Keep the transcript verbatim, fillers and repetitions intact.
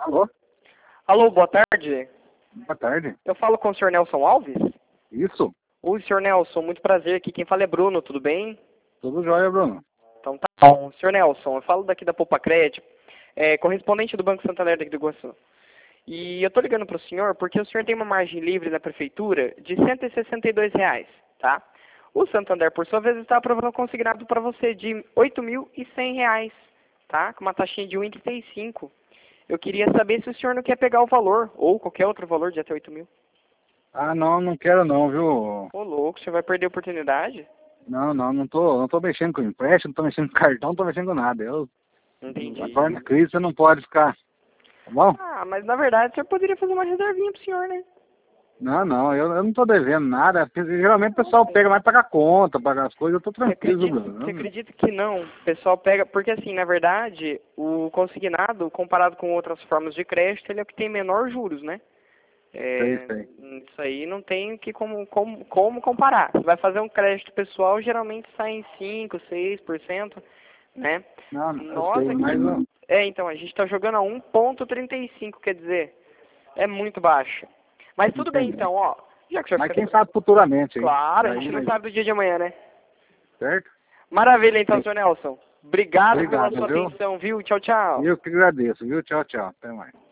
Alô? Alô, boa tarde. Boa tarde. Eu falo com o senhor Nelson Alves? Isso? Oi, senhor Nelson, muito prazer. Aqui quem fala é Bruno, tudo bem? Tudo jóia, Bruno. Então tá bom. senhor Nelson, eu falo daqui da Poupa Crédito, é, correspondente do Banco Santander daqui do Iguaçu. E eu tô ligando pro senhor porque o senhor tem uma margem livre na prefeitura de cento e sessenta e dois reais, tá? O Santander, por sua vez, está aprovando um consignado para você de oito mil e cem reais, tá? Com uma taxinha de um vírgula trinta e cinco. Eu queria saber se o senhor não quer pegar o valor, ou qualquer outro valor de até oito mil. Ah, não, não quero não, viu? Ô, louco, o senhor vai perder a oportunidade? Não, não, não tô, não tô mexendo com empréstimo, não tô mexendo com cartão, não tô mexendo com nada. Eu, Entendi. agora na crise você não pode ficar, tá bom? Ah, mas na verdade o senhor poderia fazer uma reservinha pro senhor, né? Não, não, eu, eu não tô devendo nada. porque geralmente o pessoal pega mais pagar conta, pagar as coisas, eu tô Você tranquilo, acredita, Bruno. você acredita que não? O pessoal pega... Porque assim, na verdade, o consignado, comparado com outras formas de crédito, ele é o que tem menor juros, né? Sei, É, sei. isso aí não tem que como, como, como comparar. Você vai fazer um crédito pessoal, geralmente sai em cinco, seis por cento, né? Não, eu Nós sei, mas... aqui... eu- É, então, a gente está jogando a um vírgula trinta e cinco, quer dizer, é muito baixo. Mas tudo bem, Entendi. então, ó. Já que o senhor Mas fica... quem sabe futuramente aí. Claro, a Aí, gente não mas... sabe do dia de amanhã, né? Certo? Maravilha, então, Sim. senhor Nelson. Obrigado pela Obrigado, sua viu? atenção, viu? Tchau, tchau. Eu que agradeço, viu? Tchau, tchau. Até mais.